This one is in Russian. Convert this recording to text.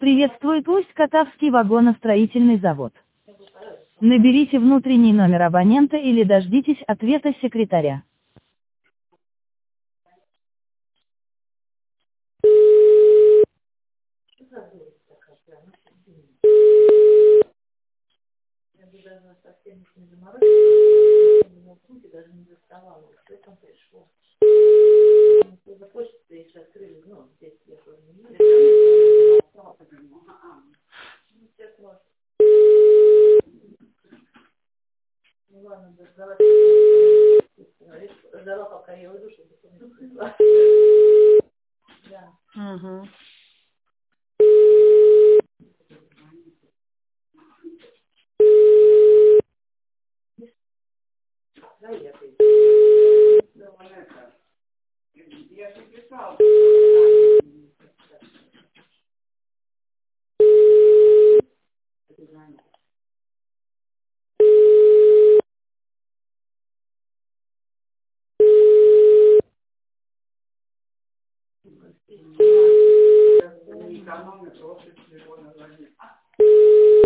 Приветствует Усть-Катавский вагоностроительный завод. Наберите внутренний номер абонента или дождитесь ответа секретаря. Угу.